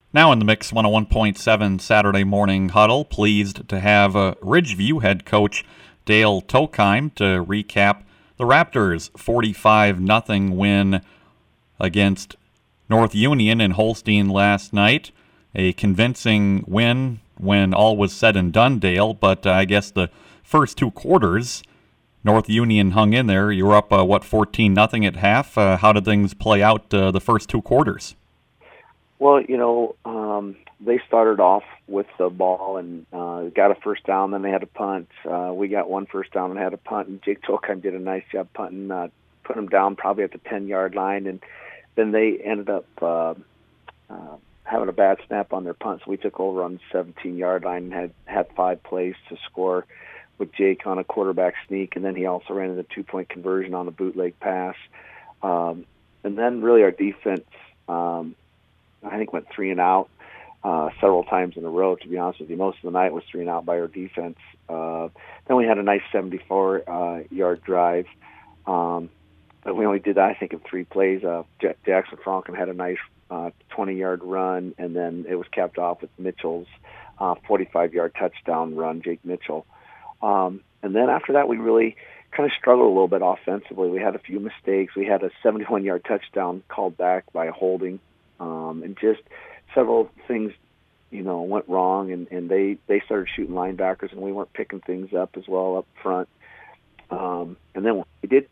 Now in the Mix 101.7 Saturday Morning Huddle, pleased to have Ridgeview head coach Dale Tokheim to recap the Raptors' 45-0 win against North Union in Holstein last night. A convincing win when all was said and done, Dale, but I guess the first two quarters, North Union hung in there. You were up, 14-0 at half. How did things play out the first two quarters? Well, they started off with the ball and got a first down. Then they had a punt. We got one first down and had a punt. And Jake Tokheim did a nice job punting, put them down probably at the 10-yard line. And then they ended up having a bad snap on their punt. So we took over on the 17-yard line and had 5 plays to score with Jake on a quarterback sneak. And then he also ran in the 2-point conversion on a bootleg pass. And then really our defense, I think, went 3 and out several times in a row, to be honest with you. Most of the night was 3 and out by our defense. Then we had a nice 74-yard drive. But we only did that, I think, in 3 plays. Jackson Franken had a nice 20-yard run, and then it was capped off with Mitchell's 45-yard touchdown run, Jake Mitchell. And then after that, we really kind of struggled a little bit offensively. We had a few mistakes. We had a 71-yard touchdown called back by a holding. And just several things, went wrong, and they started shooting linebackers, and we weren't picking things up as well up front. And then we did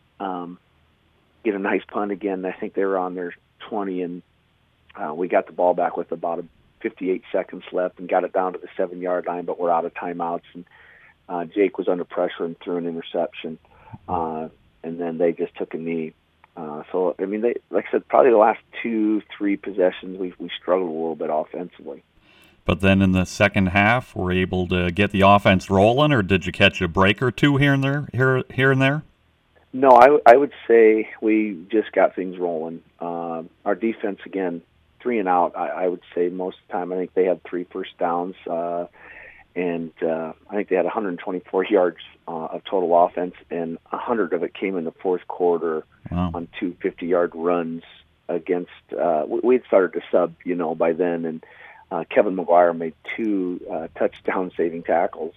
get a nice punt again. I think they were on their 20, and we got the ball back with about 58 seconds left and got it down to the 7-yard line, but we're out of timeouts. And Jake was under pressure and threw an interception, and then they just took a knee. So, they, like I said, probably the last 2-3 possessions, we struggled a little bit offensively. But then in the second half, were able to get the offense rolling, or did you catch a break or two here and there? No, I would say we just got things rolling. Our defense, again, 3 and out, I would say most of the time. I think they had 3 first downs, and I think they had 124 yards of total offense, and 100 of it came in the fourth quarter. Wow. On 2 50-yard runs against we'd started to sub, by then, and Kevin McGuire made 2 touchdown-saving tackles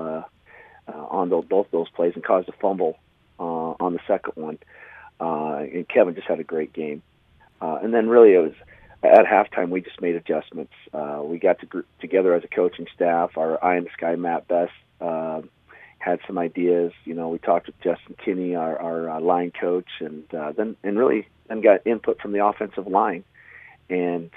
on both those plays and caused a fumble on the second one. And Kevin just had a great game. And then really it was at halftime we just made adjustments. We got together as a coaching staff. Our eye in the sky, Matt Best, had some ideas. We talked with Justin Kinney, our line coach, and then got input from the offensive line. And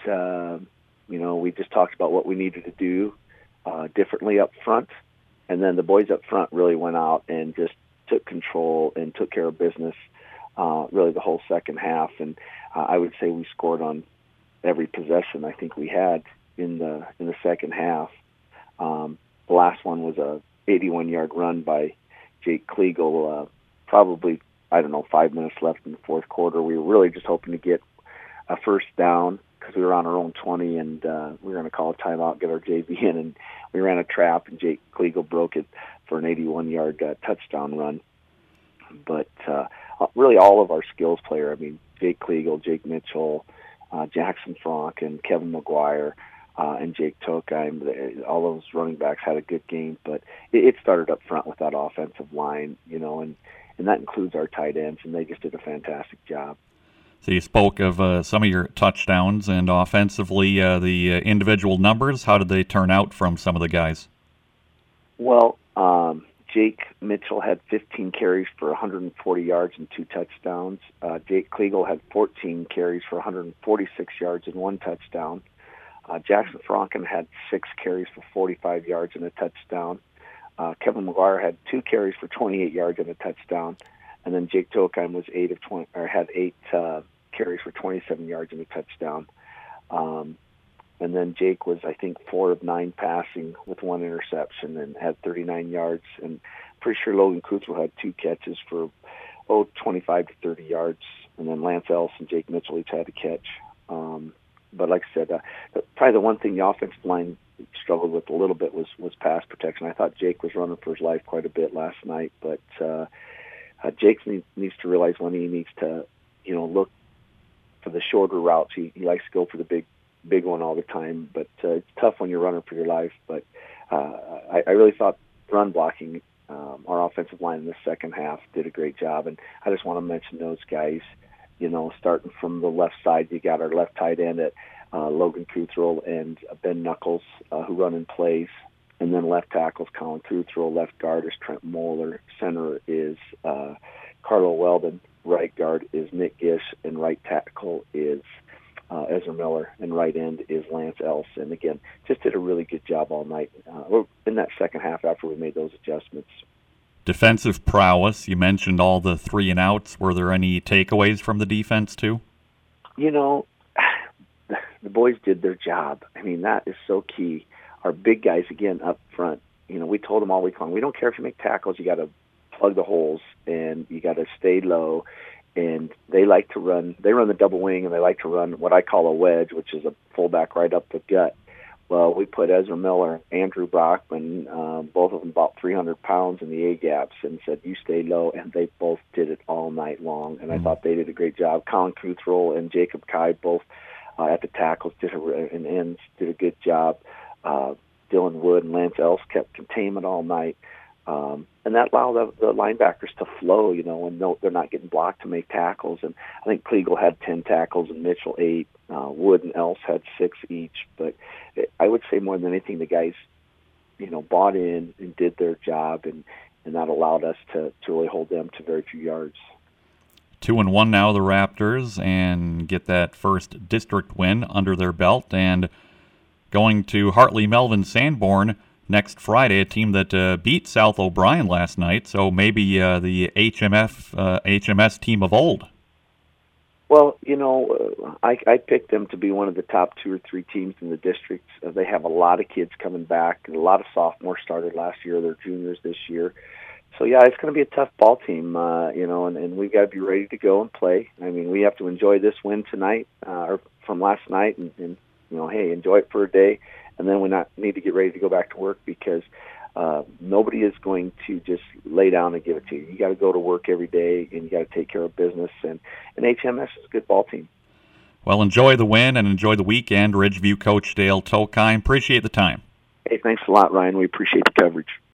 we just talked about what we needed to do differently up front. And then the boys up front really went out and just took control and took care of business really the whole second half. And I would say we scored on every possession I think we had in the second half. The last one was a 81-yard run by Jake Kliegel, probably, 5 minutes left in the fourth quarter. We were really just hoping to get a first down because we were on our own 20, and we were going to call a timeout, get our JV in, and we ran a trap, and Jake Kliegel broke it for an 81-yard touchdown run. But really all of our skills player, Jake Kliegel, Jake Mitchell, Jackson Frank, and Kevin McGuire, and Jake Tokheim, all those running backs had a good game, but it started up front with that offensive line, and that includes our tight ends, and they just did a fantastic job. So you spoke of some of your touchdowns, and offensively, the individual numbers, how did they turn out from some of the guys? Well, Jake Mitchell had 15 carries for 140 yards and 2 touchdowns. Jake Kliegel had 14 carries for 146 yards and 1 touchdown. Jackson Franken had 6 carries for 45 yards and a touchdown. Kevin McGuire had 2 carries for 28 yards and a touchdown. And then Jake Tokheim was had 8 carries for 27 yards and a touchdown. And then Jake was, I think, 4 of 9 passing with 1 interception and had 39 yards. And pretty sure Logan Kutzrow had 2 catches for 25 to 30 yards. And then Lance Ellis and Jake Mitchell each had a catch. But like I said, probably the one thing the offensive line struggled with a little bit was pass protection. I thought Jake was running for his life quite a bit last night, but Jake needs to realize when he needs to, look for the shorter routes. He likes to go for the big one all the time, but it's tough when you're running for your life. But I really thought run blocking, our offensive line in the second half did a great job, and I just want to mention those guys. Starting from the left side, you got our left tight end at Logan Cuthrell and Ben Knuckles, who run in plays. And then left tackles, Colin Cuthrell. Left guard is Trent Moeller. Center is Carlo Weldon. Right guard is Nick Gish. And right tackle is Ezra Miller. And right end is Lance Else. And again, just did a really good job all night. In that second half after we made those adjustments. Defensive prowess, you mentioned all the 3-and-outs. Were there any takeaways from the defense, too? The boys did their job. I mean, that is so key. Our big guys, again, up front, we told them all week long, we don't care if you make tackles, you got to plug the holes, and you got to stay low. And they like to run, they run the double wing, and they like to run what I call a wedge, which is a fullback right up the gut. Well, we put Ezra Miller, Andrew Brockman, both of them about 300 pounds in the A-gaps, and said, you stay low, and they both did it all night long, and I thought they did a great job. Colin Cuthrell and Jacob Kai both at the tackles and ends did a good job. Dylan Wood and Lance Else kept containment all night. And that allowed the linebackers to flow, and they're not getting blocked to make tackles. And I think Kliegel had 10 tackles and Mitchell 8. Wood and Else had 6 each. But I would say more than anything, the guys, bought in and did their job, and that allowed us to really hold them to very few yards. 2-1 now, the Raptors, and get that first district win under their belt, and going to Hartley Melvin Sanborn next Friday, a team that beat South O'Brien last night, so maybe the HMS team of old. Well, I picked them to be one of the top 2 or 3 teams in the district. They have a lot of kids coming back. A lot of sophomores started last year. They're juniors this year. So, yeah, it's going to be a tough ball team, and we've got to be ready to go and play. I mean, we have to enjoy this win tonight, or from last night, and hey, enjoy it for a day, and then we need to get ready to go back to work because nobody is going to just lay down and give it to you. You got to go to work every day, and you got to take care of business, and HMS is a good ball team. Well, enjoy the win and enjoy the weekend. Ridgeview coach Dale Tokheim, appreciate the time. Hey, thanks a lot, Ryan. We appreciate the coverage.